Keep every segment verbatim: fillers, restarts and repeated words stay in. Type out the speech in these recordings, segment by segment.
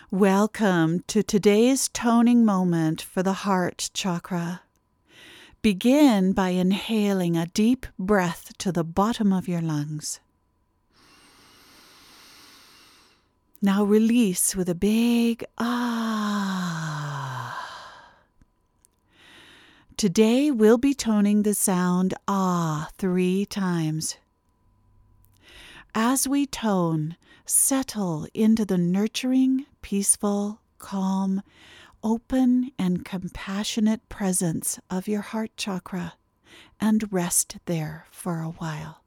Welcome to today's toning moment for the heart chakra. Begin by inhaling a deep breath to the bottom of your lungs. Now release with a big ah. Today we'll be toning the sound ah three times. As we tone, settle into the nurturing, peaceful, calm, open, and compassionate presence of your heart chakra and rest there for a while.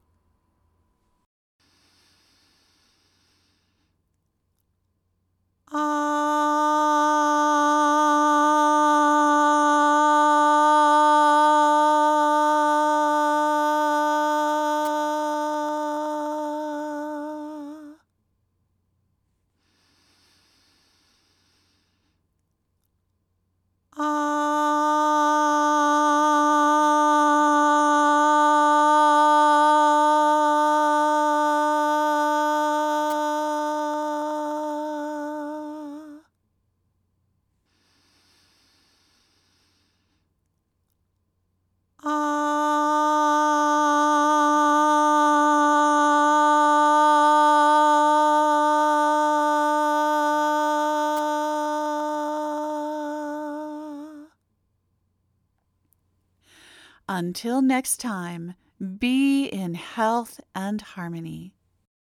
Until next time, be in health and harmony.